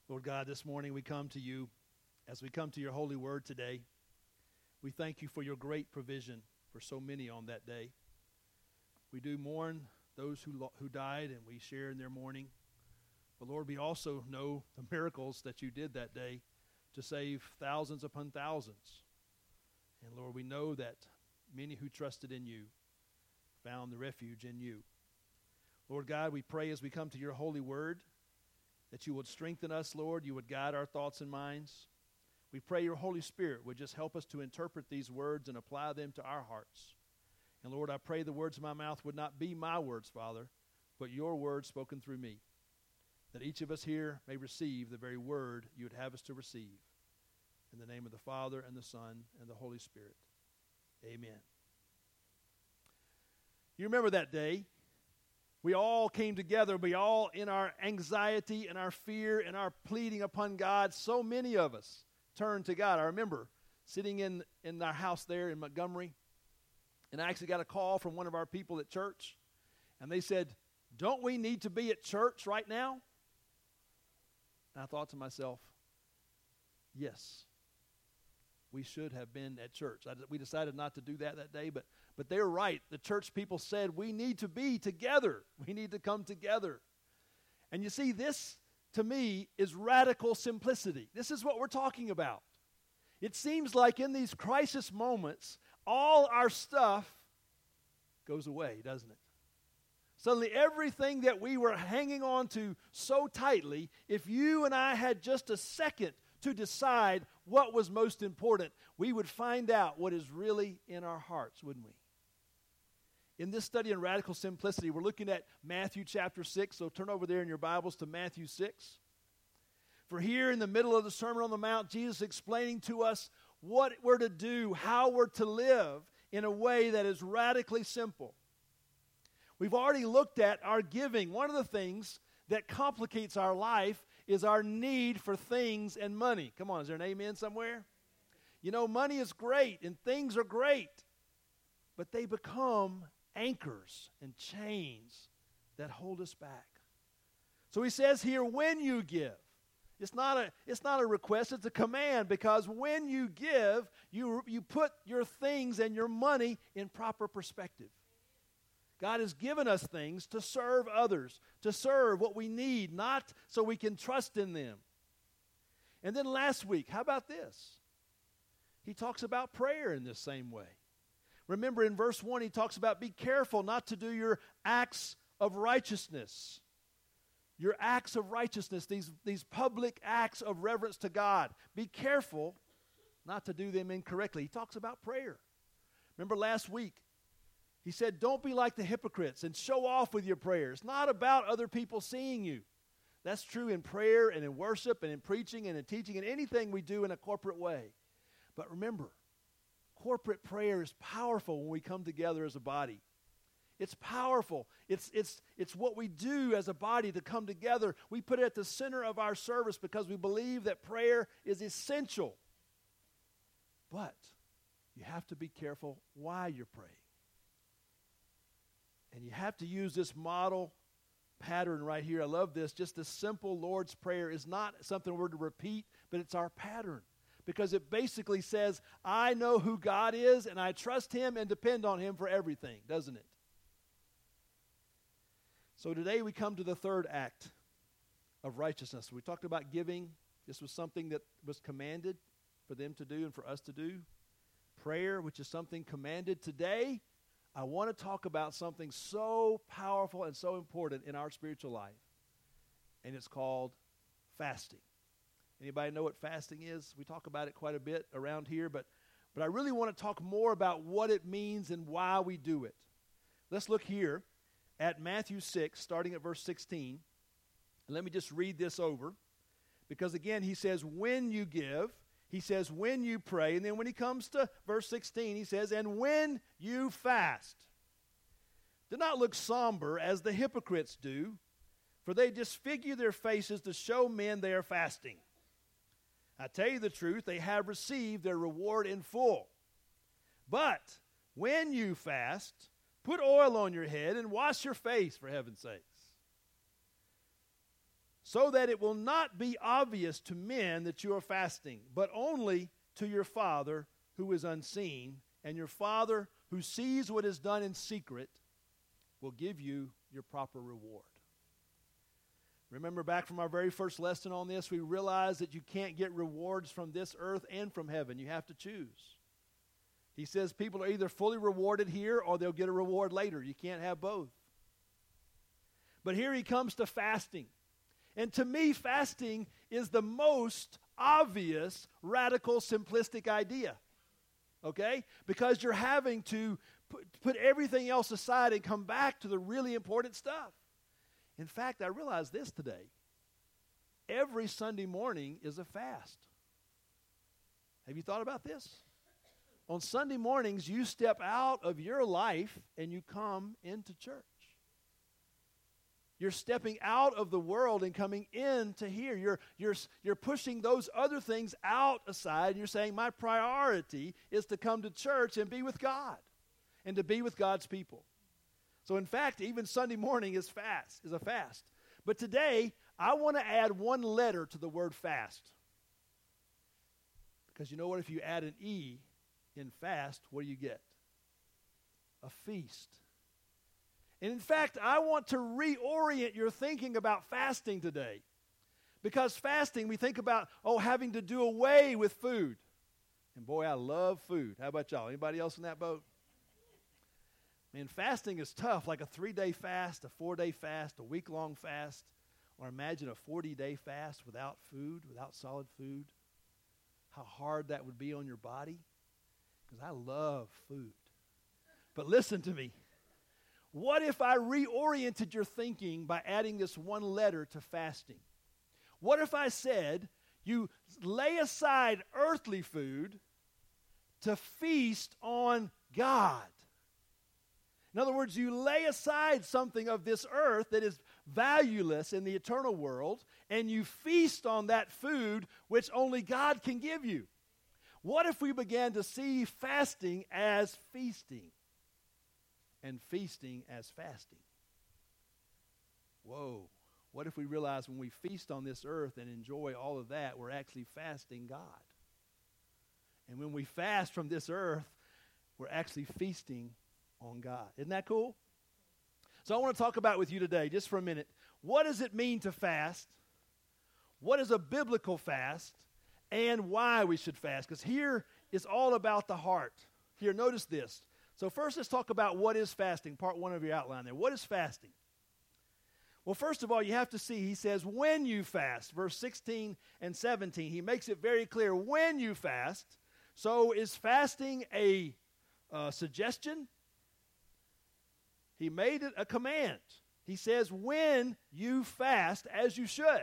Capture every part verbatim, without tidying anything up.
Lord God, this morning we come to you as we come to your holy word today. We thank you for your great provision for so many on that day. We do mourn those who lo- who died, and we share in their mourning. But Lord, we also know the miracles that you did that day to save thousands upon thousands. And Lord, we know that many who trusted in you found the refuge in you. Lord God, we pray as we come to your holy word that you would strengthen us, Lord. You would guide our thoughts and minds. We pray your Holy Spirit would just help us to interpret these words and apply them to our hearts. And Lord, I pray the words of my mouth would not be my words, Father, but your words spoken through me, that each of us here may receive the very word you would have us to receive. In the name of the Father, and the Son, and the Holy Spirit. Amen. You remember that day? We all came together. We all, in our anxiety and our fear and our pleading upon God, so many of us turned to God. I remember sitting in, in our house there in Montgomery, and I actually got a call from one of our people at church, and they said, "Don't we need to be at church right now?" And I thought to myself, yes, we should have been at church. I, we decided not to do that that day, but, but they were right. The church people said we need to be together. We need to come together. And you see, this, to me, is radical simplicity. This is what we're talking about. It seems like in these crisis moments, all our stuff goes away, doesn't it? Suddenly, everything that we were hanging on to so tightly, if you and I had just a second to decide what was most important, we would find out what is really in our hearts, wouldn't we? In this study in radical simplicity, we're looking at Matthew chapter six, so turn over there in your Bibles to Matthew six. For here in the middle of the Sermon on the Mount, Jesus is explaining to us what we're to do, how we're to live in a way that is radically simple. We've already looked at our giving. One of the things that complicates our life is our need for things and money. Come on, is there an amen somewhere? You know, money is great and things are great, but they become anchors and chains that hold us back. So he says here, when you give, it's not a, it's not a request, it's a command, because when you give, you, you put your things and your money in proper perspective. God has given us things to serve others, to serve what we need, not so we can trust in them. And then last week, how about this? He talks about prayer in this same way. Remember in verse one, he talks about be careful not to do your acts of righteousness. Your acts of righteousness, these, these public acts of reverence to God. Be careful not to do them incorrectly. He talks about prayer. Remember last week, he said, don't be like the hypocrites and show off with your prayers. It's not about other people seeing you. That's true in prayer and in worship and in preaching and in teaching and anything we do in a corporate way. But remember, corporate prayer is powerful when we come together as a body. It's powerful. It's, it's, it's what we do as a body to come together. We put it at the center of our service because we believe that prayer is essential. But you have to be careful why you're praying. And you have to use this model pattern right here. I love this. Just the simple Lord's Prayer is not something we're to repeat, but it's our pattern. Because it basically says, I know who God is, and I trust Him and depend on Him for everything, doesn't it? So today we come to the third act of righteousness. We talked about giving. This was something that was commanded for them to do and for us to do. Prayer, which is something commanded. Today, I want to talk about something so powerful and so important in our spiritual life, and it's called fasting. Anybody know what fasting is? We talk about it quite a bit around here, but, but I really want to talk more about what it means and why we do it. Let's look here at Matthew six, starting at verse sixteen. And let me just read this over, because again, he says, when you give. He says, when you pray. And then when he comes to verse sixteen, he says, and when you fast. Do not look somber as the hypocrites do, for they disfigure their faces to show men they are fasting. I tell you the truth, they have received their reward in full. But when you fast, put oil on your head and wash your face, for heaven's sakes, so that it will not be obvious to men that you are fasting, but only to your Father who is unseen, and your Father who sees what is done in secret will give you your proper reward. Remember back from our very first lesson on this, we realized that you can't get rewards from this earth and from heaven. You have to choose. He says people are either fully rewarded here or they'll get a reward later. You can't have both. But here he comes to fasting. And to me, fasting is the most obvious, radical, simplistic idea. Okay? Because you're having to put, put everything else aside and come back to the really important stuff. In fact, I realized this today. Every Sunday morning is a fast. Have you thought about this? On Sunday mornings, you step out of your life and you come into church. You're stepping out of the world and coming into here. You're, you're, you're pushing those other things out aside. And you're saying, my priority is to come to church and be with God and to be with God's people. So in fact, even Sunday morning is fast, is a fast. But today, I want to add one letter to the word fast. Because you know what? If you add an E in fast, what do you get? A feast. And in fact, I want to reorient your thinking about fasting today. Because fasting, we think about, oh, having to do away with food. And boy, I love food. How about y'all? Anybody else in that boat? Man, fasting is tough, like a three-day fast, a four-day fast, a week-long fast, or imagine a forty-day fast without food, without solid food. How hard that would be on your body, because I love food. But listen to me. What if I reoriented your thinking by adding this one letter to fasting? What if I said you lay aside earthly food to feast on God? In other words, you lay aside something of this earth that is valueless in the eternal world, and you feast on that food which only God can give you. What if we began to see fasting as feasting and feasting as fasting? Whoa. What if we realize when we feast on this earth and enjoy all of that, we're actually fasting God? And when we fast from this earth, we're actually feasting on God. Isn't that cool? So I want to talk about with you today, just for a minute, what does it mean to fast? What is a biblical fast? And why we should fast? Because here is all about the heart. Here, notice this. So first, let's talk about what is fasting, part one of your outline there. What is fasting? Well, first of all, you have to see, he says, when you fast, verse sixteen and seventeen, he makes it very clear, when you fast. So is fasting a uh, suggestion? He made it a command. He says, when you fast, as you should.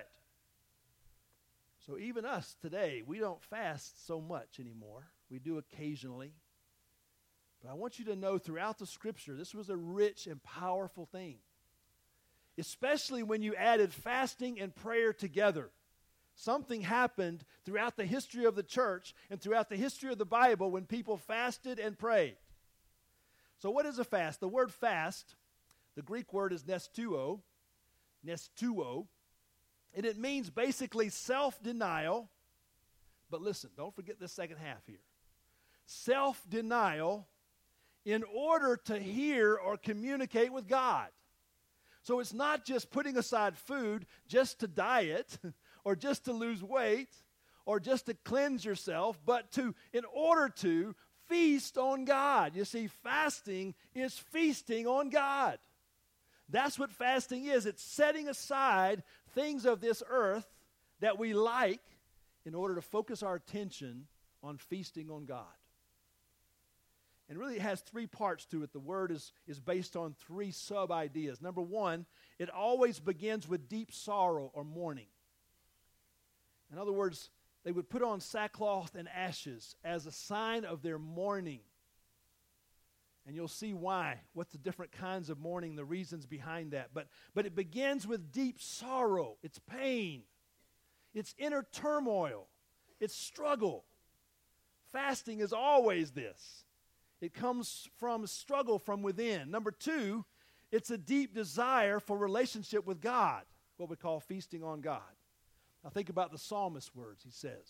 So even us today, we don't fast so much anymore. We do occasionally. But I want you to know throughout the Scripture, this was a rich and powerful thing. Especially when you added fasting and prayer together. Something happened throughout the history of the church and throughout the history of the Bible when people fasted and prayed. So what is a fast? The word fast, the Greek word is nestuo, nestuo, and it means basically self-denial. But listen, don't forget the second half here. Self-denial in order to hear or communicate with God. So it's not just putting aside food just to diet or just to lose weight or just to cleanse yourself, but to, in order to, feast on God. You see, fasting is feasting on God. That's what fasting is. It's setting aside things of this earth that we like in order to focus our attention on feasting on God. And really it has three parts to it. The word is, is based on three sub-ideas. Number one, it always begins with deep sorrow or mourning. In other words, they would put on sackcloth and ashes as a sign of their mourning. And you'll see why, what the different kinds of mourning, the reasons behind that. But, but it begins with deep sorrow. It's pain. It's inner turmoil. It's struggle. Fasting is always this. It comes from struggle from within. Number two, it's a deep desire for relationship with God. what we call feasting on God. Now think about the psalmist's words. He says,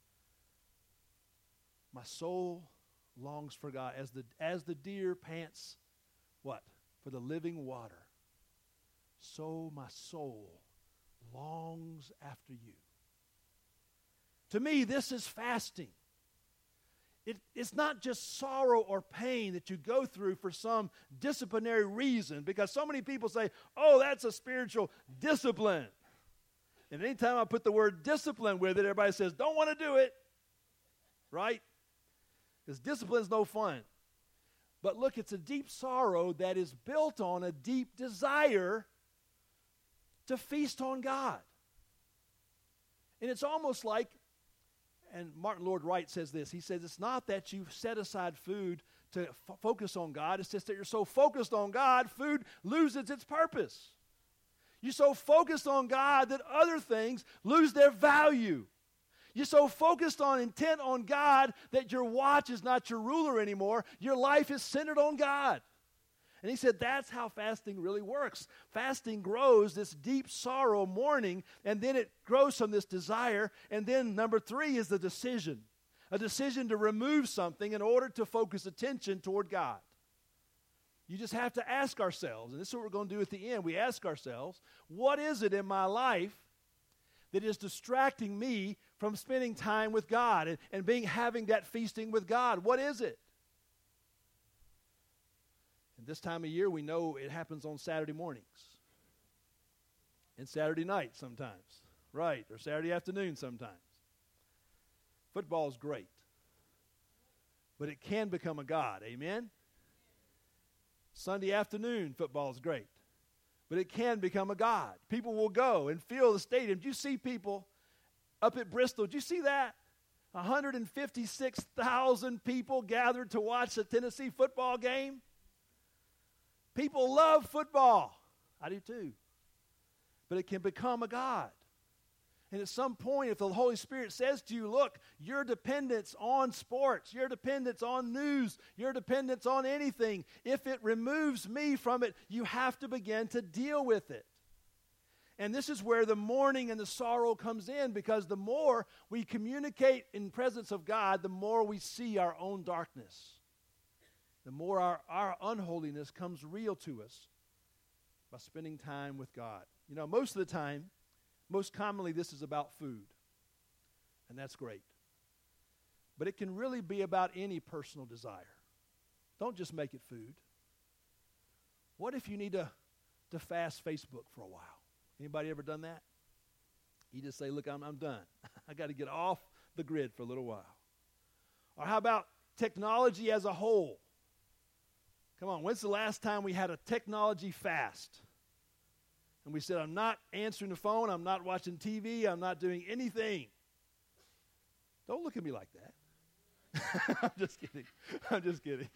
my soul longs for God as the, as the deer pants, what? For the living water. So my soul longs after you. To me, this is fasting. It, it's not just sorrow or pain that you go through for some disciplinary reason, because so many people say, oh, that's a spiritual discipline. And anytime I put the word discipline with it, everybody says, don't want to do it. Right? Because discipline is no fun. But look, it's a deep sorrow that is built on a deep desire to feast on God. And it's almost like, and Martin Lord Wright says this, he says, it's not that you set aside food to f- focus on God, it's just that you're so focused on God, food loses its purpose. You're so focused on God that other things lose their value. You're so focused on, intent on God, that your watch is not your ruler anymore. Your life is centered on God. And he said that's how fasting really works. Fasting grows this deep sorrow, mourning, and then it grows from this desire. And then number three is the decision. A decision to remove something in order to focus attention toward God. You just have to ask ourselves, and this is what we're going to do at the end. We ask ourselves, what is it in my life that is distracting me from spending time with God and, and being having that feasting with God? What is it? And this time of year, we know it happens on Saturday mornings and Saturday night sometimes, right, or Saturday afternoon sometimes. Football is great, but it can become a god, amen? Sunday afternoon, football is great, but it can become a god. People will go and fill the stadium. Did you see people up at Bristol? Did you see that? one hundred fifty-six thousand people gathered to watch the Tennessee football game. People love football. I do too. But it can become a god. And at some point, if the Holy Spirit says to you, look, your dependence on sports, your dependence on news, your dependence on anything, if it removes me from it, you have to begin to deal with it. And this is where the mourning and the sorrow comes in, because the more we communicate in presence of God, the more we see our own darkness. The more our, our unholiness comes real to us by spending time with God. You know, most of the time, most commonly, this is about food, and that's great. But it can really be about any personal desire. Don't just make it food. What if you need to, to fast Facebook for a while? Anybody ever done that? You just say, look, I'm, I'm done. I got to get off the grid for a little while. Or how about technology as a whole? Come on, when's the last time we had a technology fast? And we said, I'm not answering the phone, I'm not watching T V, I'm not doing anything. Don't look at me like that. I'm just kidding. I'm just kidding.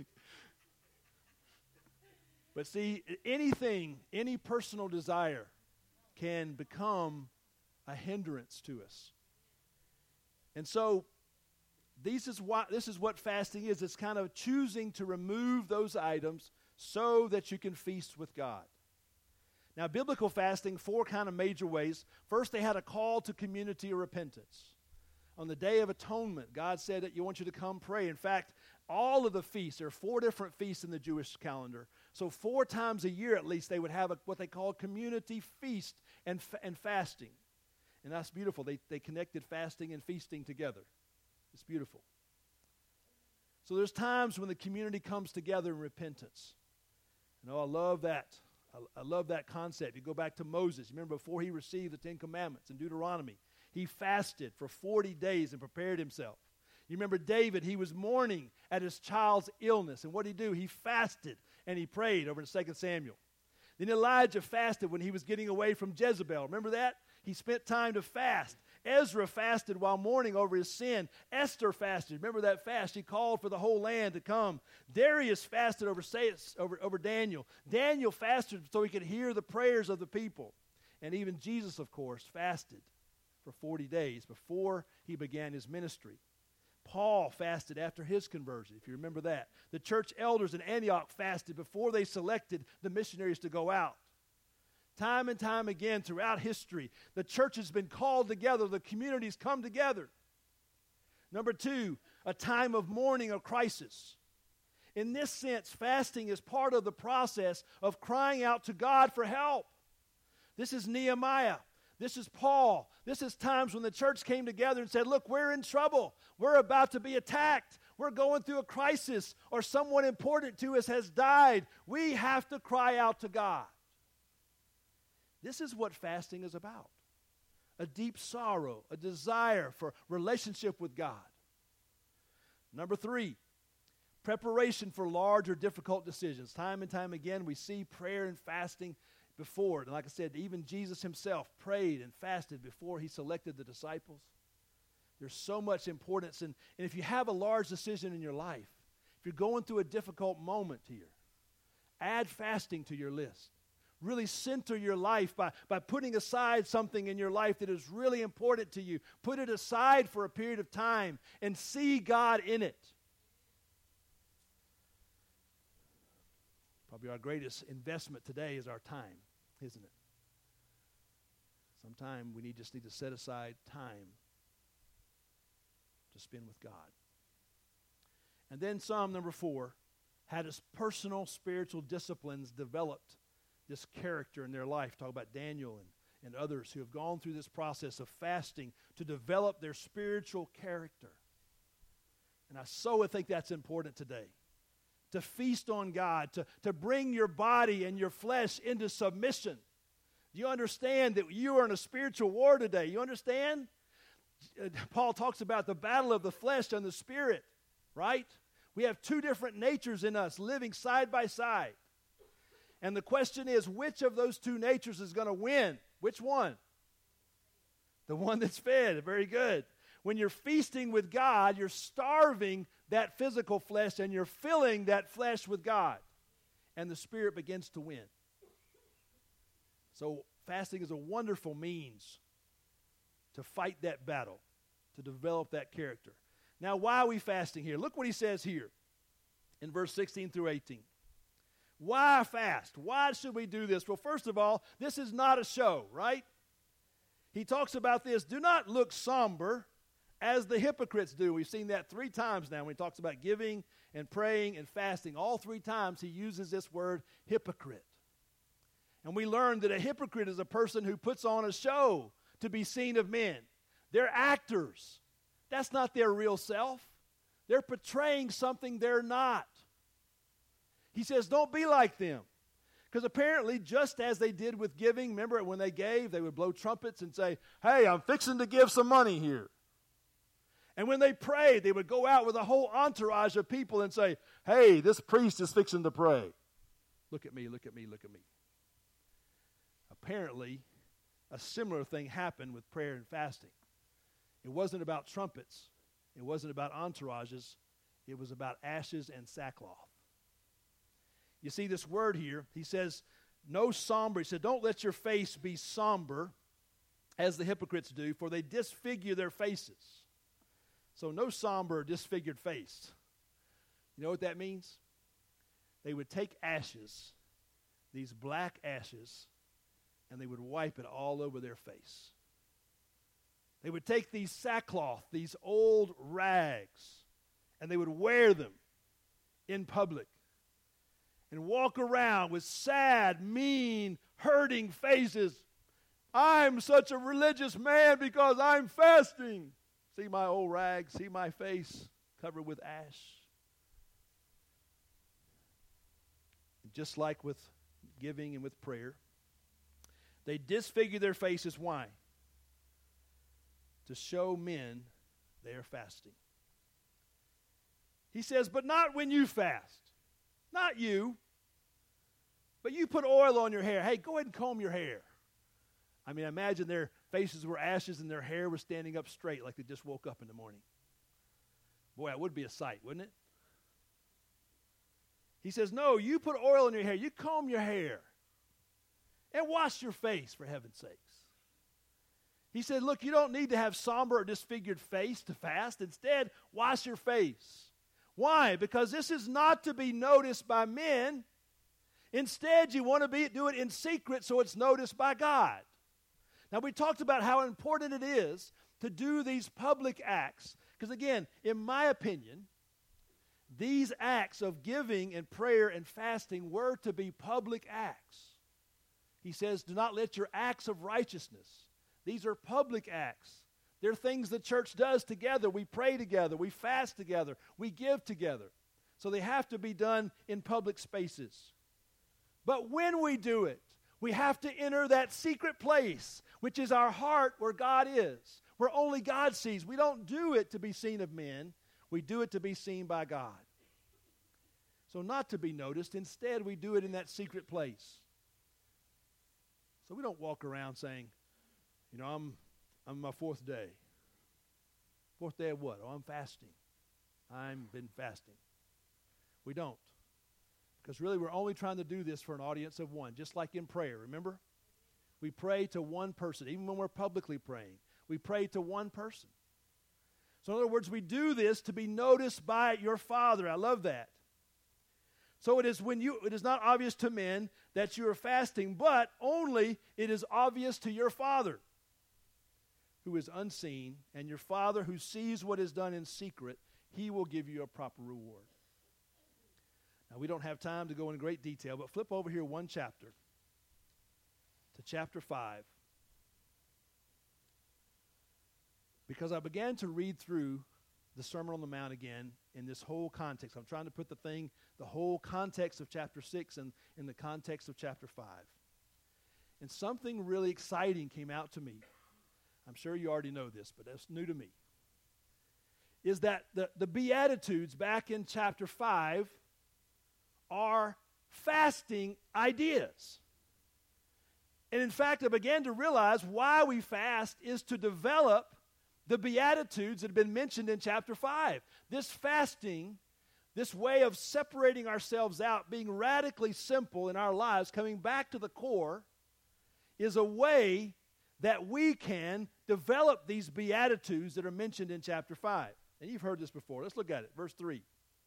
But see, anything, any personal desire can become a hindrance to us. And so, This is, why, this is what fasting is. It's kind of choosing to remove those items so that you can feast with God. Now, biblical fasting, four kind of major ways. First, they had a call to community or repentance. On the Day of Atonement, God said that you want you to come pray. In fact, all of the feasts, there are four different feasts in the Jewish calendar. So four times a year at least, they would have a, what they call community feast and, and fasting. And that's beautiful. They, they connected fasting and feasting together. It's beautiful. So there's times when the community comes together in repentance. You know, I love that. I, I love that concept. You go back to Moses. Remember, before he received the Ten Commandments in Deuteronomy, he fasted for forty days and prepared himself. You remember David, he was mourning at his child's illness. And what did he do? He fasted and he prayed over in Second Samuel. Then Elijah fasted when he was getting away from Jezebel. Remember that? He spent time to fast. Ezra fasted while mourning over his sin. Esther fasted. Remember that fast? He called for the whole land to come. Darius fasted over, over, over Daniel. Daniel fasted so he could hear the prayers of the people. And even Jesus, of course, fasted for forty days before he began his ministry. Paul fasted after his conversion, if you remember that. The church elders in Antioch fasted before they selected the missionaries to go out. Time and time again throughout history, the church has been called together, the communities come together. Number two, a time of mourning or crisis. In this sense, fasting is part of the process of crying out to God for help. This is Nehemiah. This is Paul. This is times when the church came together and said, look, we're in trouble. We're about to be attacked. We're going through a crisis, or someone important to us has died. We have to cry out to God. This is what fasting is about. A deep sorrow, a desire for relationship with God. Number three, preparation for large or difficult decisions. Time and time again, we see prayer and fasting before. And like I said, even Jesus himself prayed and fasted before he selected the disciples. There's so much importance. And, and if you have a large decision in your life, if you're going through a difficult moment here, add fasting to your list. Really center your life by, by putting aside something in your life that is really important to you. Put it aside for a period of time and see God in it. Probably our greatest investment today is our time, isn't it? Sometimes we need, just need to set aside time to spend with God. And then Psalm number four had his personal spiritual disciplines developed this character in their life. Talk about Daniel and, and others who have gone through this process of fasting to develop their spiritual character. And I so think that's important today. To feast on God, to, to bring your body and your flesh into submission. Do you understand that you are in a spiritual war today? You understand? Paul talks about the battle of the flesh and the spirit, right? We have two different natures in us living side by side. And the question is, which of those two natures is going to win? Which one? The one that's fed. Very good. When you're feasting with God, you're starving that physical flesh and you're filling that flesh with God. And the spirit begins to win. So fasting is a wonderful means to fight that battle, to develop that character. Now, why are we fasting here? Look what he says here in verse sixteen through eighteen. Why fast? Why should we do this? Well, first of all, this is not a show, right? He talks about this. Do not look somber as the hypocrites do. We've seen that three times now when he talks about giving and praying and fasting. All three times he uses this word hypocrite. And we learned that a hypocrite is a person who puts on a show to be seen of men. They're actors. That's not their real self. They're portraying something they're not. He says, don't be like them. Because apparently, just as they did with giving, remember when they gave, they would blow trumpets and say, hey, I'm fixing to give some money here. And when they prayed, they would go out with a whole entourage of people and say, hey, this priest is fixing to pray. Look at me, look at me, look at me. Apparently, a similar thing happened with prayer and fasting. It wasn't about trumpets. It wasn't about entourages. It was about ashes and sackcloth. You see this word here, he says, no somber. He said, don't let your face be somber as the hypocrites do, for they disfigure their faces. So no somber, disfigured face. You know what that means? They would take ashes, these black ashes, and they would wipe it all over their face. They would take these sackcloth, these old rags, and they would wear them in public and walk around with sad, mean, hurting faces. I'm such a religious man because I'm fasting. See my old rags, see my face covered with ash. Just like with giving and with prayer, they disfigure their faces. Why? To show men they are fasting. He says, but not when you fast. Not you. But you put oil on your hair. Hey, go ahead and comb your hair. I mean, imagine their faces were ashes and their hair was standing up straight like they just woke up in the morning. Boy, that would be a sight, wouldn't it? He says, no, you put oil on your hair. You comb your hair. And wash your face, for heaven's sakes. He said, look, you don't need to have somber or disfigured face to fast. Instead, wash your face. Why? Because this is not to be noticed by men. Instead, you want to be, do it in secret so it's noticed by God. Now, we talked about how important it is to do these public acts. Because again, in my opinion, these acts of giving and prayer and fasting were to be public acts. He says, do not let your acts of righteousness. These are public acts. They're things the church does together. We pray together. We fast together. We give together. So they have to be done in public spaces. But when we do it, we have to enter that secret place, which is our heart where God is, where only God sees. We don't do it to be seen of men. We do it to be seen by God. So not to be noticed. Instead, we do it in that secret place. So we don't walk around saying, you know, I'm I'm my fourth day. Fourth day of what? Oh, I'm fasting. I've been fasting. We don't. Because really we're only trying to do this for an audience of one, just like in prayer, remember? We pray to one person, even when we're publicly praying. We pray to one person. So in other words, we do this to be noticed by your Father. I love that. So it is when you it is not obvious to men that you are fasting, but only it is obvious to your Father who is unseen, and your Father who sees what is done in secret, he will give you a proper reward. Now, we don't have time to go into great detail, but flip over here one chapter to chapter five. Because I began to read through the Sermon on the Mount again in this whole context. I'm trying to put the thing, the whole context of chapter six and in the context of chapter five. And something really exciting came out to me. I'm sure you already know this, but that's new to me. Is that the, the Beatitudes back in chapter five are fasting ideas. And in fact, I began to realize why we fast is to develop the Beatitudes that have been mentioned in chapter five. This fasting, this way of separating ourselves out, being radically simple in our lives, coming back to the core, is a way that we can develop these Beatitudes that are mentioned in chapter five. And you've heard this before. Let's look at it. Verse three.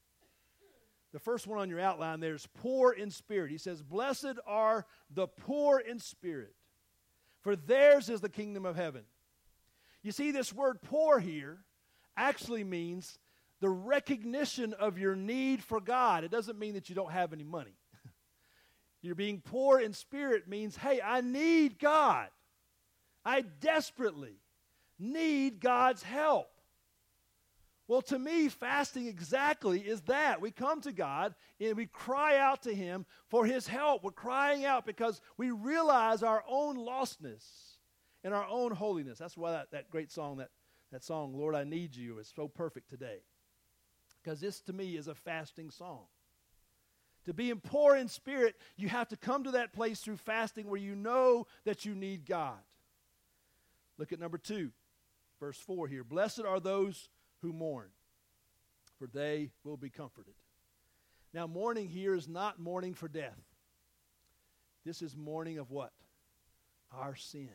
The first one on your outline there is poor in spirit. He says, blessed are the poor in spirit, for theirs is the kingdom of heaven. You see, this word poor here actually means the recognition of your need for God. It doesn't mean that you don't have any money. You're being poor in spirit means, hey, I need God. I desperately need God's help. Well, to me, fasting exactly is that. We come to God and we cry out to Him for His help. We're crying out because we realize our own lostness and our own holiness. That's why that, that great song, that, that song, Lord, I Need You, is so perfect today. Because this, to me, is a fasting song. To be poor in spirit, you have to come to that place through fasting where you know that you need God. Look at number two, verse four here. Blessed are those who mourn, for they will be comforted. Now, mourning here is not mourning for death. This is mourning of what? Our sin.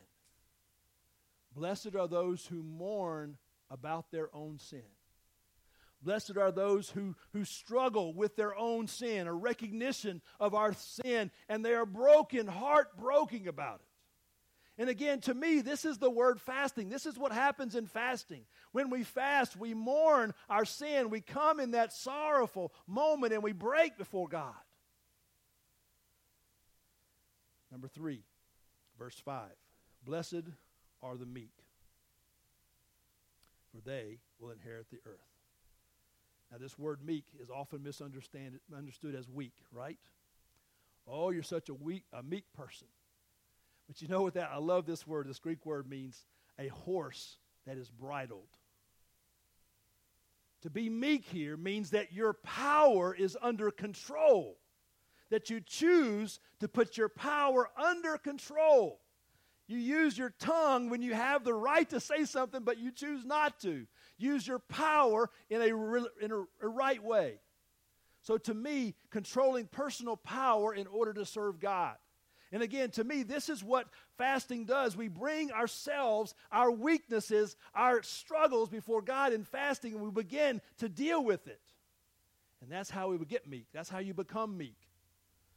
Blessed are those who mourn about their own sin. Blessed are those who, who struggle with their own sin, a recognition of our sin, and they are broken, heartbroken about it. And again, to me, this is the word fasting. This is what happens in fasting. When we fast, we mourn our sin. We come in that sorrowful moment and we break before God. Number three, verse five. Blessed are the meek, for they will inherit the earth. Now, this word meek is often misunderstood understood as weak, right? Oh, you're such a weak, a meek person. But you know what that, I love this word. This Greek word means a horse that is bridled. To be meek here means that your power is under control. That you choose to put your power under control. You use your tongue when you have the right to say something, but you choose not to. Use your power in a, in a, a right way. So to me, controlling personal power in order to serve God. And again, to me, this is what fasting does. We bring ourselves, our weaknesses, our struggles before God in fasting, and we begin to deal with it. And that's how we would get meek. That's how you become meek.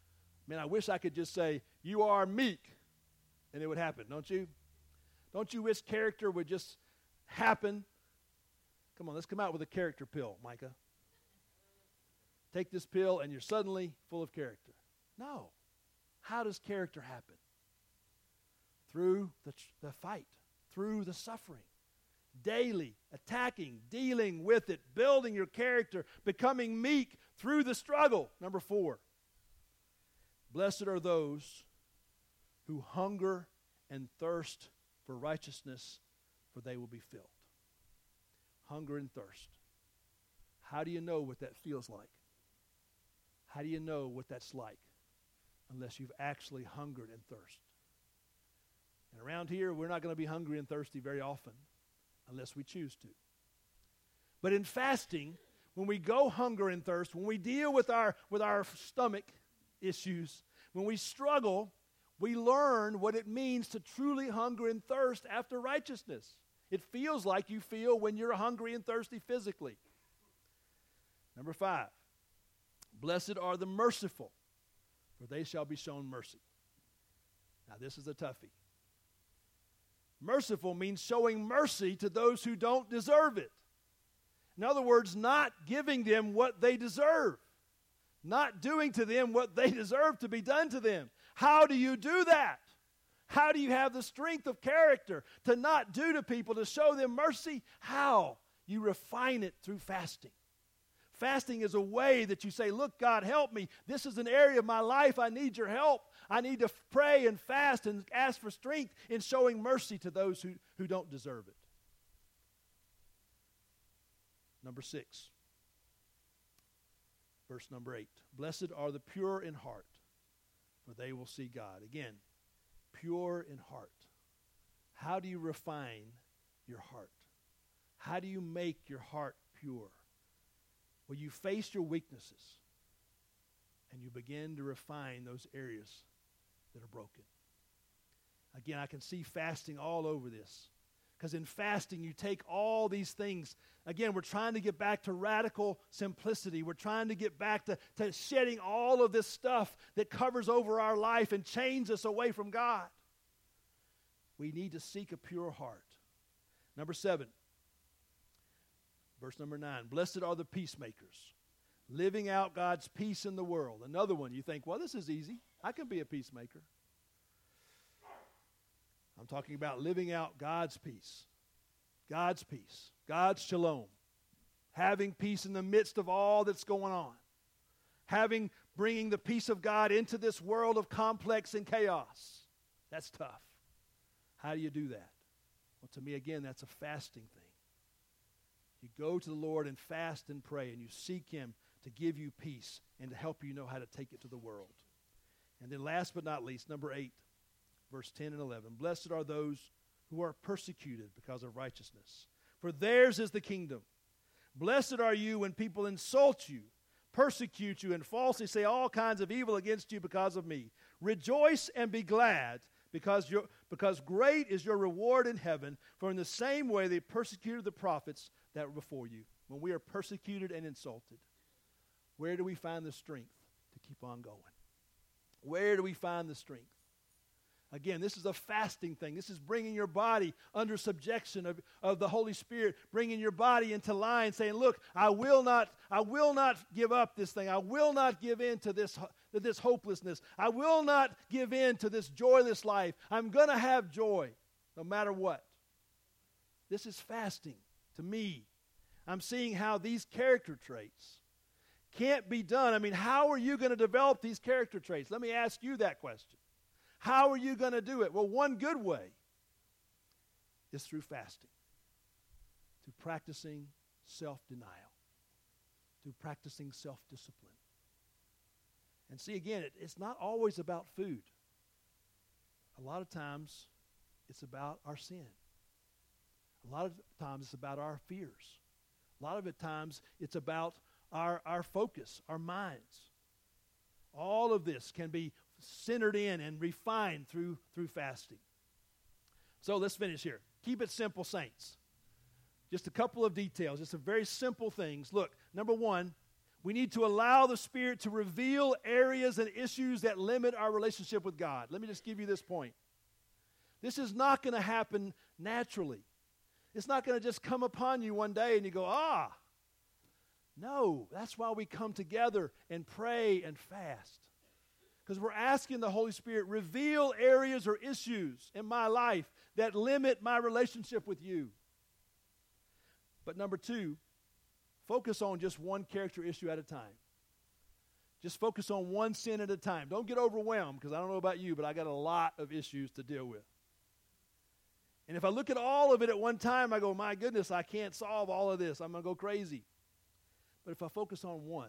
Man, I wish I could just say, you are meek, and it would happen, don't you? Don't you wish character would just happen? Come on, let's come out with a character pill, Micah. Take this pill, and you're suddenly full of character. No. How does character happen? Through the, the fight, through the suffering, daily attacking, dealing with it, building your character, becoming meek through the struggle. Number four, blessed are those who hunger and thirst for righteousness, for they will be filled. Hunger and thirst. How do you know what that feels like? How do you know what that's like? Unless you've actually hungered and thirsted. And around here, we're not going to be hungry and thirsty very often unless we choose to. But in fasting, when we go hunger and thirst, when we deal with our, with our stomach issues, when we struggle, we learn what it means to truly hunger and thirst after righteousness. It feels like you feel when you're hungry and thirsty physically. Number five, blessed are the merciful, for they shall be shown mercy. Now this is a toughie. Merciful means showing mercy to those who don't deserve it. In other words, not giving them what they deserve. Not doing to them what they deserve to be done to them. How do you do that? How do you have the strength of character to not do to people, to show them mercy? How? You refine it through fasting. Fasting is a way that you say, look, God, help me. This is an area of my life I need your help. I need to pray and fast and ask for strength in showing mercy to those who, who don't deserve it. Number six, verse number eight. Blessed are the pure in heart, for they will see God. Again, pure in heart. How do you refine your heart? How do you make your heart pure? Well, you face your weaknesses, and you begin to refine those areas that are broken. Again, I can see fasting all over this. Because in fasting, you take all these things. Again, we're trying to get back to radical simplicity. We're trying to get back to, to shedding all of this stuff that covers over our life and chains us away from God. We need to seek a pure heart. Number seven, verse number nine. Blessed are the peacemakers, living out God's peace in the world. Another one, you think, well, this is easy. I can be a peacemaker. I'm talking about living out God's peace. God's peace. God's shalom. Having peace in the midst of all that's going on. Having, bringing the peace of God into this world of complex and chaos. That's tough. How do you do that? Well, to me, again, that's a fasting thing. You go to the Lord and fast and pray, and you seek Him to give you peace and to help you know how to take it to the world. And then last but not least, number eight, verse ten and eleven. Blessed are those who are persecuted because of righteousness, for theirs is the kingdom. Blessed are you when people insult you, persecute you, and falsely say all kinds of evil against you because of me. Rejoice and be glad, because, your, because great is your reward in heaven, for in the same way they persecuted the prophets that were before you. When we are persecuted and insulted, where do we find the strength to keep on going? Where do we find the strength? Again, this is a fasting thing. This is bringing your body under subjection of, of the Holy Spirit, bringing your body into line, saying, look, I will not, I will not give up this thing. I will not give in to this, to this hopelessness. I will not give in to this joyless life. I'm going to have joy no matter what. This is fasting to me. I'm seeing how these character traits can't be done. I mean, how are you going to develop these character traits? Let me ask you that question. How are you going to do it? Well, one good way is through fasting, through practicing self-denial, through practicing self-discipline. And see, again, it, it's not always about food. A lot of times, it's about our sin. A lot of times, it's about our fears. A lot of the times, it's about our, our focus, our minds. All of this can be centered in and refined through, through fasting. So let's finish here. Keep it simple, saints. Just a couple of details, just some very simple things. Look, number one, We need to allow the Spirit to reveal areas and issues that limit our relationship with God. Let me just give you this point. This is not going to happen naturally. It's not going to just come upon you one day and you go, ah. No, that's why we come together and pray and fast. Because we're asking the Holy Spirit, reveal areas or issues in my life that limit my relationship with you. But number two, focus on just one character issue at a time. Just focus on one sin at a time. Don't get overwhelmed, because I don't know about you, but I got a lot of issues to deal with. And if I look at all of it at one time, I go, my goodness, I can't solve all of this. I'm going to go crazy. But if I focus on one,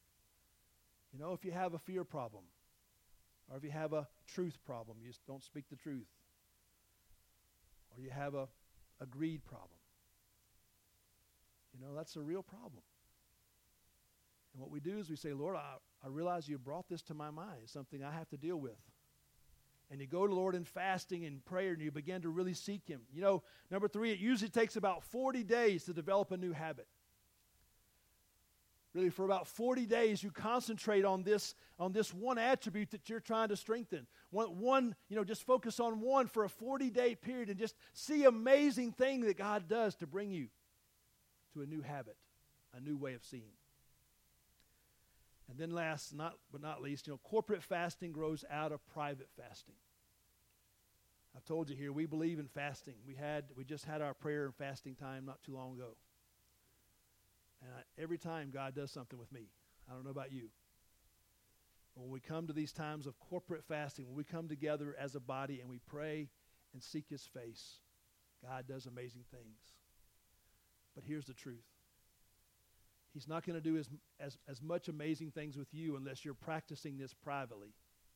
you know, if you have a fear problem, or if you have a truth problem, you just don't speak the truth, or you have a, a greed problem, you know, that's a real problem. And what we do is we say, Lord, I, I realize you brought this to my mind. It's something I have to deal with. And you go to the Lord in fasting and prayer, and you begin to really seek Him. You know, number three, it usually takes about forty days to develop a new habit. Really, for about forty days, you concentrate on this, on this one attribute that you're trying to strengthen. One, one, you know, just focus on one for a forty-day period and just see amazing thing that God does to bring you to a new habit, a new way of seeing. And then last, not but not least, you know, corporate fasting grows out of private fasting. I've told you here, we believe in fasting. We had, we just had our prayer and fasting time not too long ago. And I, every time God does something with me, I don't know about you, but when we come to these times of corporate fasting, when we come together as a body and we pray and seek His face, God does amazing things. But here's the truth. He's not going to do as, as, as much amazing things with you unless you're practicing this privately.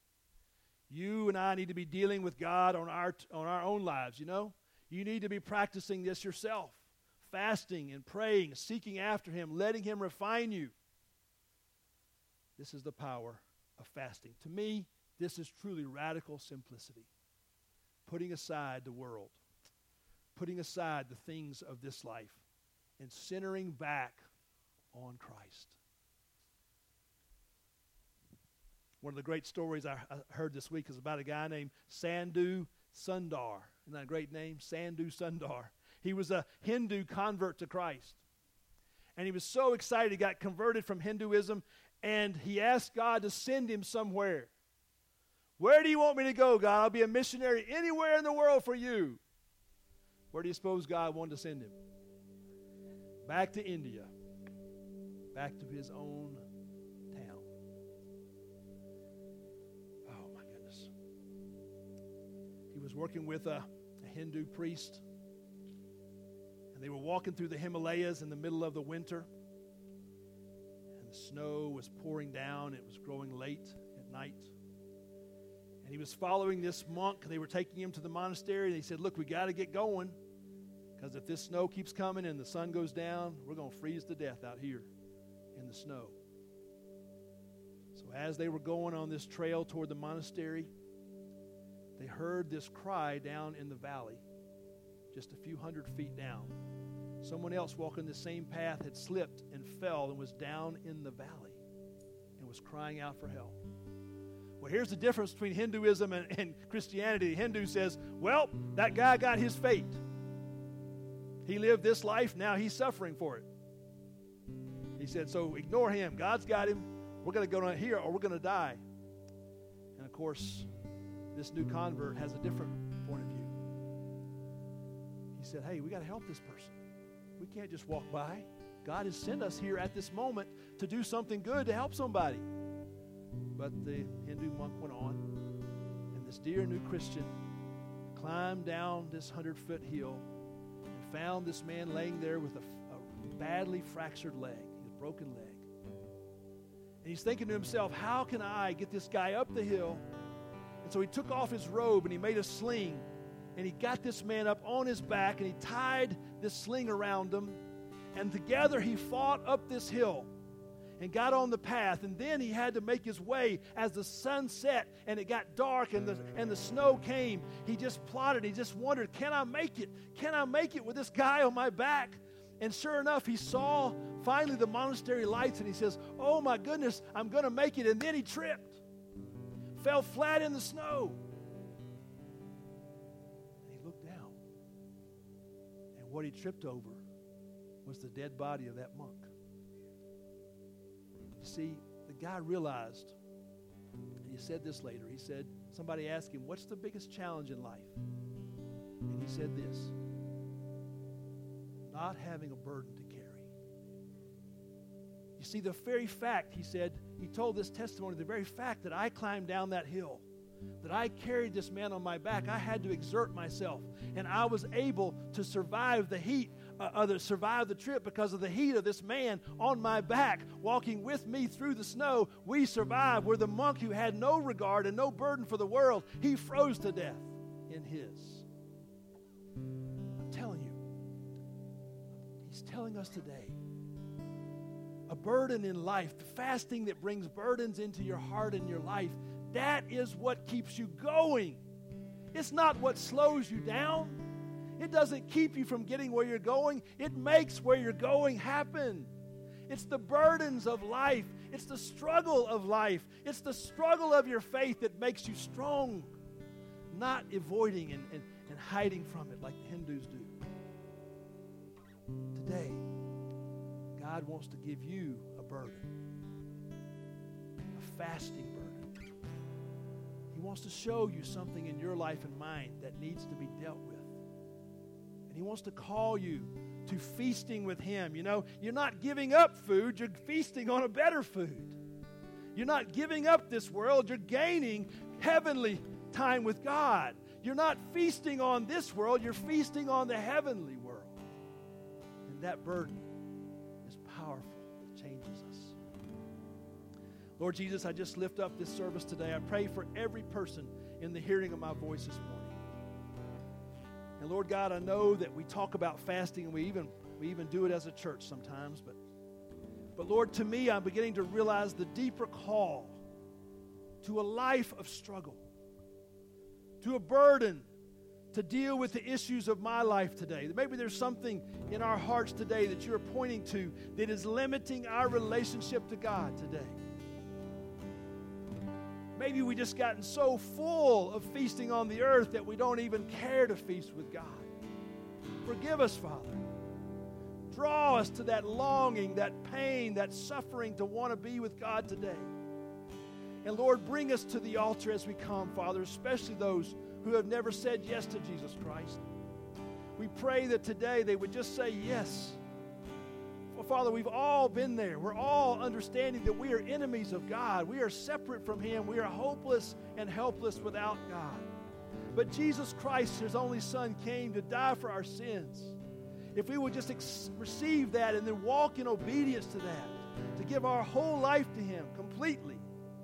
You and I need to be dealing with God on our, on our own lives, you know? You need to be practicing this yourself. Fasting and praying, seeking after Him, letting Him refine you. This is the power of fasting. To me, this is truly radical simplicity. Putting aside the world, putting aside the things of this life, and centering back on Christ. One of the great stories I, I heard this week is about a guy named Sadhu Sundar. Isn't that a great name? Sadhu Sundar. He was a Hindu convert to Christ. And he was so excited he got converted from Hinduism, and he asked God to send him somewhere. Where do you want me to go, God? I'll be a missionary anywhere in the world for you. Where do you suppose God wanted to send him? Back to India. Back to his own town. Oh, my goodness. He was working with a, a Hindu priest. And they were walking through the Himalayas in the middle of the winter. And the snow was pouring down. It was growing late at night. And he was following this monk. They were taking him to the monastery. And he said, look, we got to get going. Because if this snow keeps coming and the sun goes down, we're going to freeze to death out here in the snow. So as they were going on this trail toward the monastery, they heard this cry down in the valley, just a few hundred feet down. Someone else walking the same path had slipped and fell and was down in the valley and was crying out for help. Well, here's the difference between Hinduism and, and Christianity. The Hindu says, well, that guy got his fate. He lived this life, now he's suffering for it. He said, so ignore him. God's got him. We're going to go down here or we're going to die. And of course, this new convert has a different point of view. He said, hey, we got to help this person. We can't just walk by. God has sent us here at this moment to do something good to help somebody. But the Hindu monk went on, and this dear new Christian climbed down this hundred-foot hill and found this man laying there with a, a badly fractured leg, his broken leg. And he's thinking to himself, how can I get this guy up the hill? And so he took off his robe and he made a sling. And he got this man up on his back and he tied this sling around him. And together he fought up this hill and got on the path. And then he had to make his way as the sun set and it got dark and the, and the snow came. He just plotted. He just wondered, can I make it? Can I make it with this guy on my back? And sure enough, he saw finally the monastery lights, and he says, oh my goodness, I'm going to make it. And then he tripped, fell flat in the snow. And he looked down, and what he tripped over was the dead body of that monk. You see, the guy realized, and he said this later, he said, somebody asked him, what's the biggest challenge in life? And he said this, not having a burden to carry. You see, the very fact, he said, he told this testimony, the very fact that I climbed down that hill, that I carried this man on my back, I had to exert myself, and I was able to survive the heat, uh, other, survive the trip because of the heat of this man on my back, walking with me through the snow. We survived. Where the monk who had no regard and no burden for the world, he froze to death in his. I'm telling you, he's telling us today, a burden in life, the fasting that brings burdens into your heart and your life, that is what keeps you going. It's not what slows you down. It doesn't keep you from getting where you're going. It makes where you're going happen. It's the burdens of life. It's the struggle of life. It's the struggle of your faith that makes you strong, not avoiding and, and, and hiding from it like the Hindus do. Today, God wants to give you a burden, a fasting burden. He wants to show you something in your life and mind that needs to be dealt with. And He wants to call you to feasting with Him. You know, you're not giving up food, you're feasting on a better food. You're not giving up this world, you're gaining heavenly time with God. You're not feasting on this world, you're feasting on the heavenly world. And that burden is powerful. It changes us. Lord Jesus, I just lift up this service today. I pray for every person in the hearing of my voice this morning. And Lord God, I know that we talk about fasting, and we even we even do it as a church sometimes, but but Lord, to me, I'm beginning to realize the deeper call to a life of struggle, to a burden to deal with the issues of my life today. Maybe there's something in our hearts today that you're pointing to that is limiting our relationship to God today. Maybe we just gotten so full of feasting on the earth that we don't even care to feast with God. Forgive us, Father. Draw us to that longing, that pain, that suffering to want to be with God today. And Lord, bring us to the altar as we come, Father, especially those who have never said yes to Jesus Christ. We pray that today they would just say yes. Well, Father, we've all been there. We're all understanding that we are enemies of God. We are separate from Him. We are hopeless and helpless without God. But Jesus Christ, His only Son, came to die for our sins. If we would just ex- receive that and then walk in obedience to that, to give our whole life to Him completely,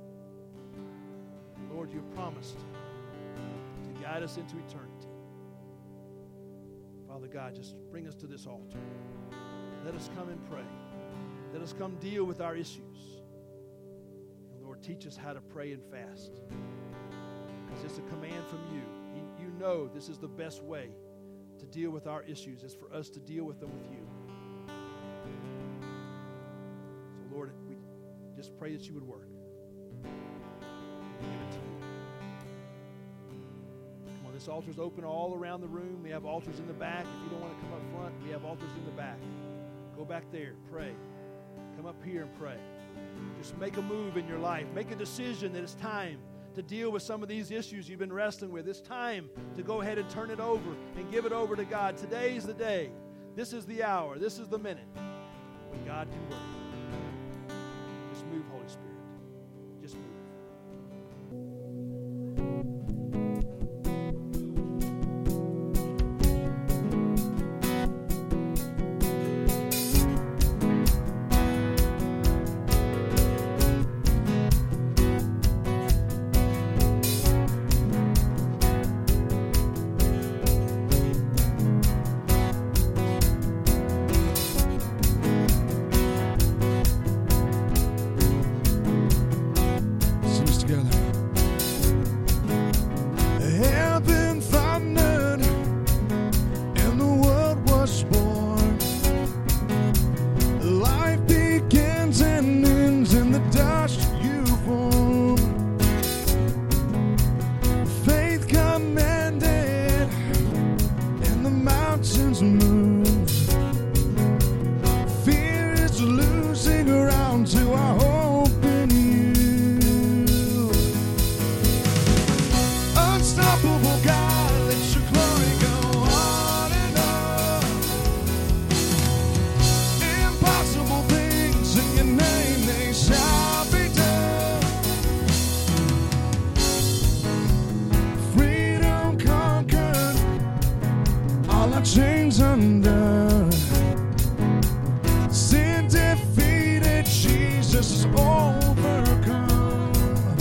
Lord, you have promised to guide us into eternity. Father God, just bring us to this altar. Let us come and pray. Let us come deal with our issues. And Lord, teach us how to pray and fast. Because it's a command from you. You know this is the best way to deal with our issues, is for us to deal with them with you. So Lord, we just pray that you would work. We give it to you. Come on, this altar's open all around the room. We have altars in the back. If you don't want to come up front, we have altars in the back. Go back there, pray. Come up here and pray. Just make a move in your life. Make a decision that it's time to deal with some of these issues you've been wrestling with. It's time to go ahead and turn it over and give it over to God. Today is the day. This is the hour. This is the minute when God can work. Just move, Holy Spirit. Just move. was losing ground to our hope in you. Unstoppable God, let your glory go on and on. Impossible things in your name, they shall be done. Freedom conquered, all our chains undone. Sin defeated, Jesus is overcome.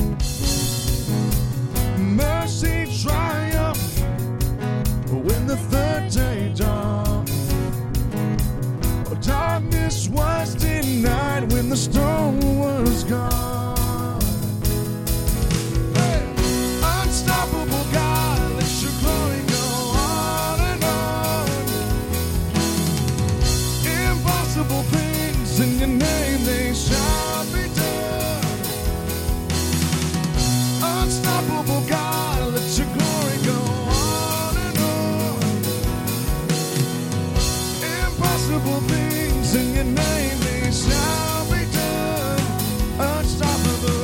Mercy triumphed when the third day dawned. Oh, darkness was denied when the storm was gone. Hey! Unstoppable God, let your glory go on and on. Impossible things in your name, they shall be done. Unstoppable God, let your glory go on and on. Impossible things in your name, they shall be done. Unstoppable.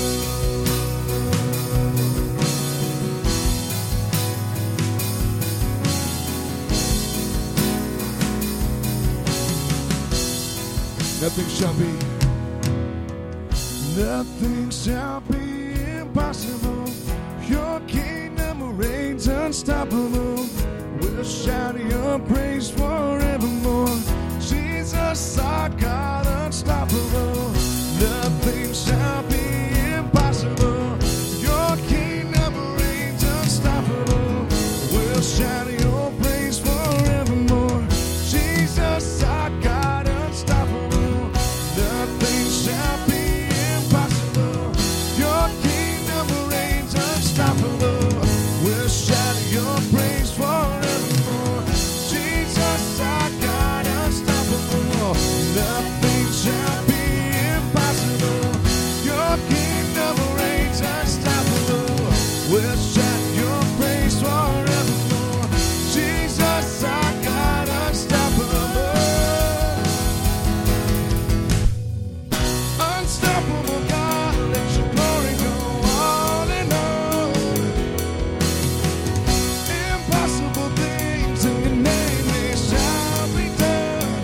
Nothing shall be, nothing shall be impossible. Your kingdom reigns unstoppable. We'll shout your praise forevermore. Jesus, our God, unstoppable. Nothing shall be impossible. Your kingdom reigns unstoppable. We'll shout your praise forevermore. Jesus, our God, unstoppable. Nothing shall be impossible. Your kingdom reigns unstoppable. We'll shout your praise forevermore. Jesus, our God, unstoppable. Nothing shall be impossible. Your kingdom reigns unstoppable. We'll shout your praise forevermore. Jesus, our God, unstoppable. Unstoppable God, let your glory go on and on. Impossible things in your name, they shall be done.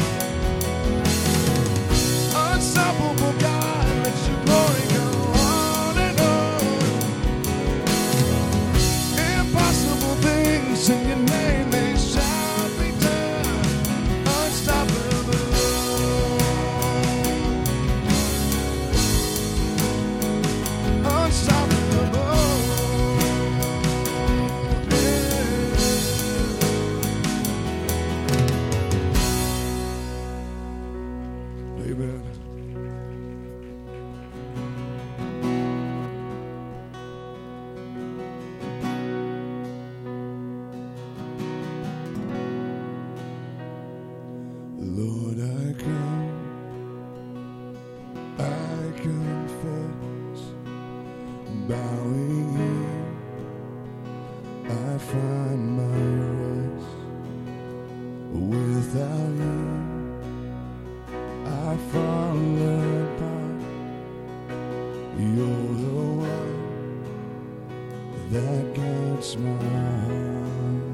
Unstoppable God, let your glory go on and on. Impossible things in your name, they shall be done. Unstoppable. Unstoppable. Yeah. Amen. Lord, I come, I confess, bowing here, I find my rest. Without you, I fall apart. You're the one that guides my heart.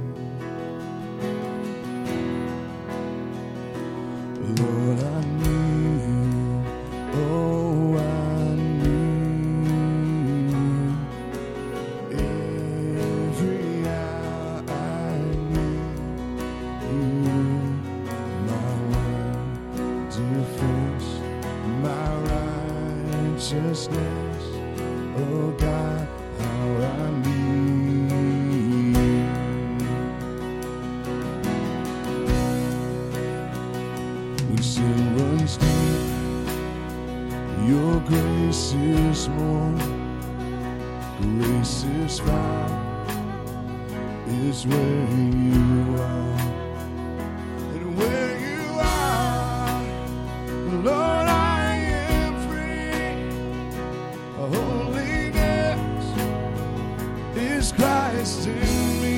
Lord, I need you. Oh, I need you. Every hour I need you. My one defense, my righteousness. Oh God, how I need you. When sin runs deep, your grace is more. Grace is found, is where you are. And where you are, Lord, I am free. Holiness is Christ in me.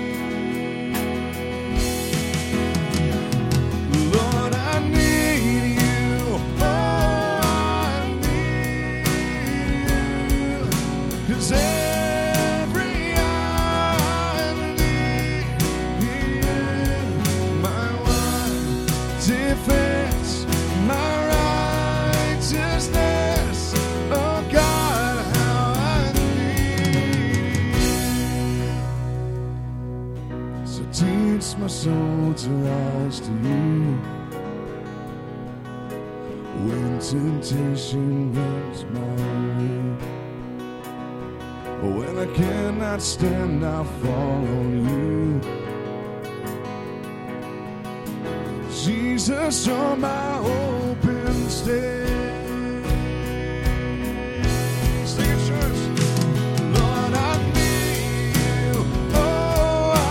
Lord, I need you. defense, my righteousness. Oh God, how I need you. So teach my soul to rise to you when temptation runs my way. When I cannot stand, I'll fall on you. Jesus, you're my hope and stay. Sing it, church. Lord, I need you. Oh, I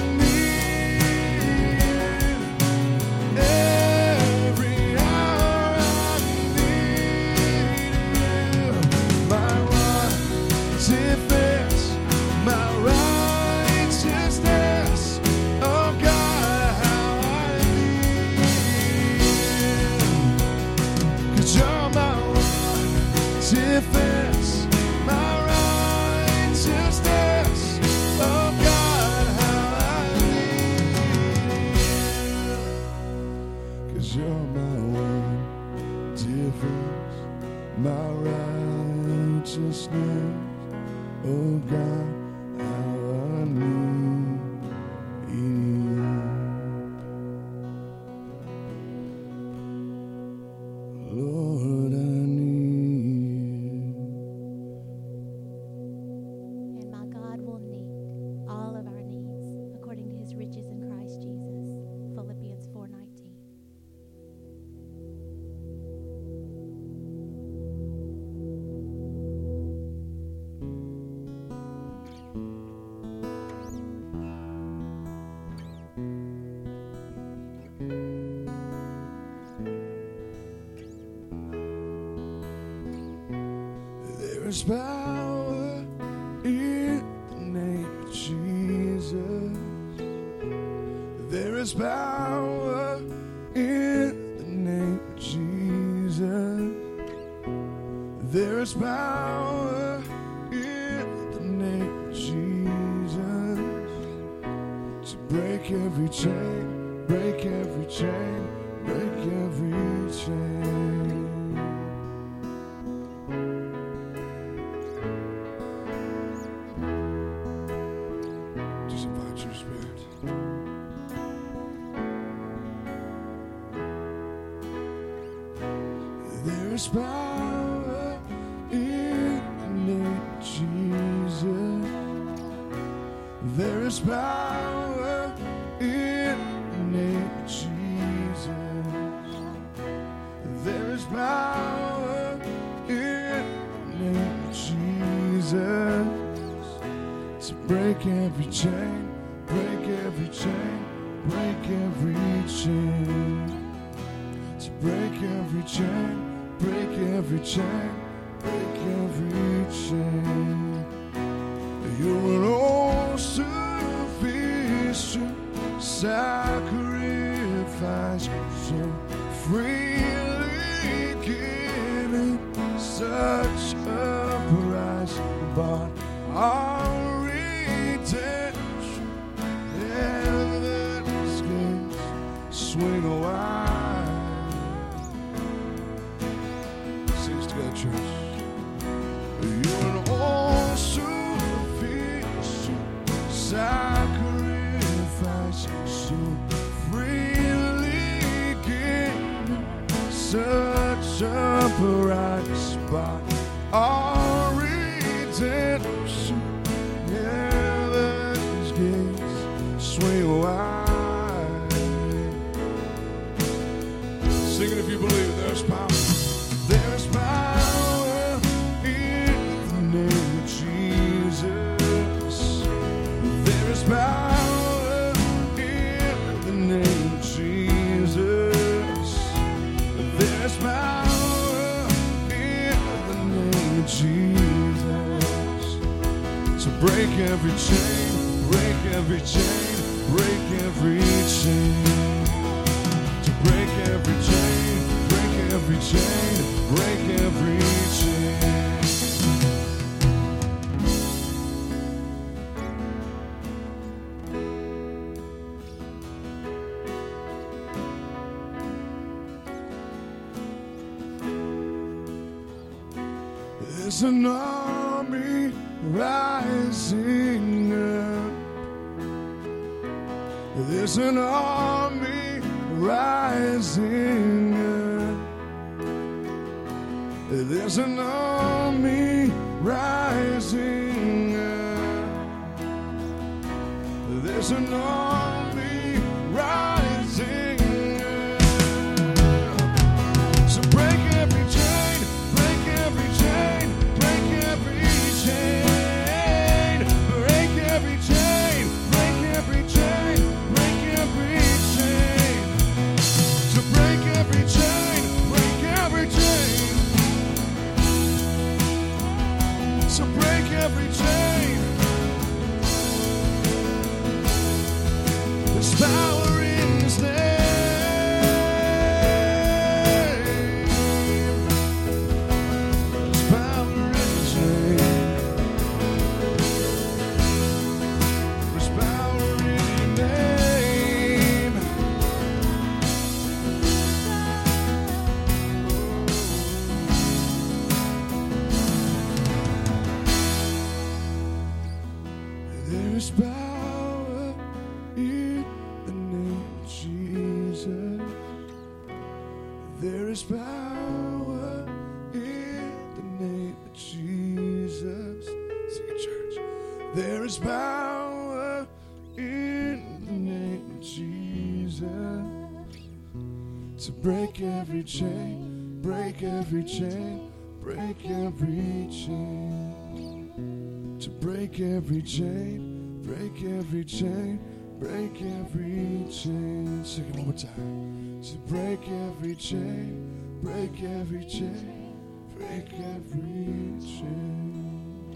need you. Every hour I need you. My one defense, my righteousness. Oh God, how I need you. 'Cause you're my one defense, my righteousness. Oh God, how I need you. 'Cause you're my one defense, my righteousness. Oh God, how I need you. Lord, I need you. And my God will meet all of our needs according to his riches in Christ Jesus. Philippians four nineteen. There is power in the name of Jesus. There is power in the name of Jesus. There is power in the name of Jesus to break every chain, break every chain, break every chain. Just invite your spirit. There is power in the name of Jesus. There is power in the name of Jesus. There is power in the name of Jesus to break every chain, break every chain, break every chain. To break every chain, break every chain, break every chain. You're an all sufficient sacrifice, so freely given, such a price, but our redemption, heaven's gates swing wide. Sing it together, church. You're an all sufficient sacrifice, so freely given, such a price, by our redemption, heaven's gates swing wide. Sing it if you believe it. There's power. There's power in the name of Jesus. There is power in the name of Jesus. There's power in the name of Jesus to break every chain, break every chain, break every chain. To break every chain, break every chain, break every chain. There's an army rising up. There's an army rising up. There's an army rising up. There's an army rising up. So break every chain, break every chain, break every chain, break every chain, break every chain, break every chain. So break every chain, break every chain. So break every chain. There's power in His name. There's power in His name. There's power in Your name. There's power in the name of Jesus. There is power in the name of Jesus. Sing it, church. There is power in the name of Jesus to break every chain, break every chain, break every chain. To break every chain, break every chain, break every chain. Sing it one more time. To break every chain, break every chain, break every chain.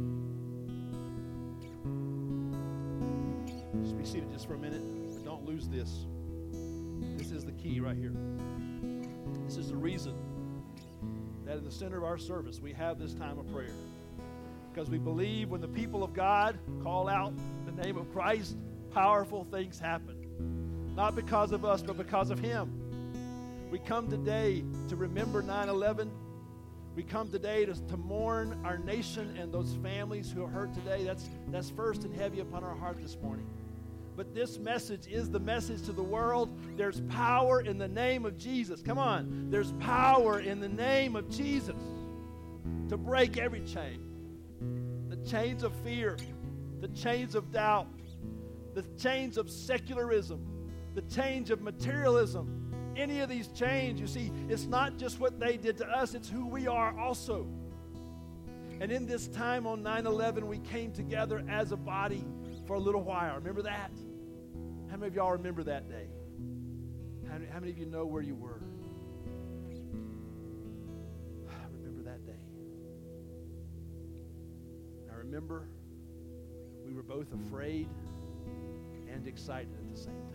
Just be seated just for a minute, but don't lose this. This is the key right here. This is the reason that in the center of our service we have this time of prayer. Because we believe when the people of God call out the name of Christ, powerful things happen. Not because of us, but because of Him. We come today to remember nine eleven. We come today to, to mourn our nation and those families who are hurt today. That's, that's first and heavy upon our heart this morning. But this message is the message to the world. There's power in the name of Jesus. Come on. There's power in the name of Jesus to break every chain. The chains of fear, the chains of doubt, the chains of secularism, the chains of materialism. Any of these chains, you see, it's not just what they did to us, it's who we are also. And in this time on nine eleven, we came together as a body for a little while. Remember that? How many of y'all remember that day? How many, how many of you know where you were? I remember that day. And I remember we were both afraid and excited at the same time.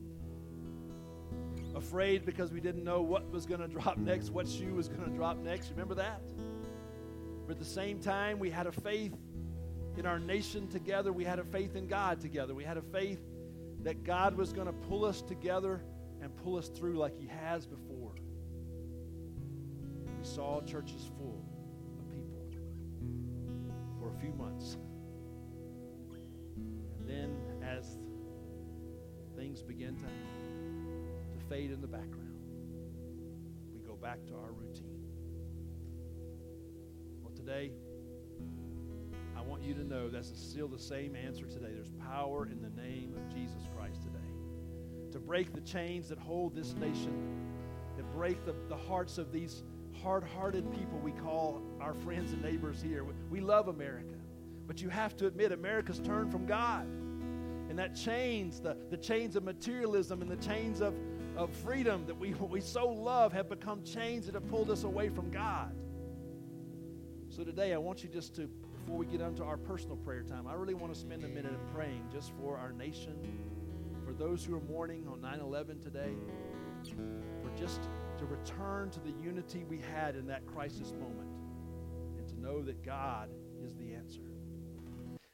Afraid because we didn't know what was going to drop next, what shoe was going to drop next. Remember that? But at the same time, we had a faith in our nation together. We had a faith in God together. We had a faith that God was going to pull us together and pull us through like He has before. We saw churches full of people for a few months. And then as things begin to, to fade in the background, we go back to our routine. Well, today, I want you to know that's still the same answer today. There's power in the name of Jesus Christ today to break the chains that hold this nation, that break the, the hearts of these hard-hearted people we call our friends and neighbors here. We love America, but you have to admit America's turned from God. And that chains, the, the chains of materialism and the chains of, of freedom that we, we so love have become chains that have pulled us away from God. So today I want you just to, before we get into our personal prayer time, I really want to spend a minute in praying just for our nation, for those who are mourning on nine eleven today, for just to return to the unity we had in that crisis moment and to know that God is the answer.